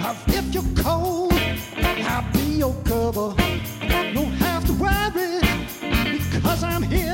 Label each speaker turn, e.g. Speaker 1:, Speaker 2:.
Speaker 1: If you're cold, I'll be your cover. Don't have to worry because I'm here.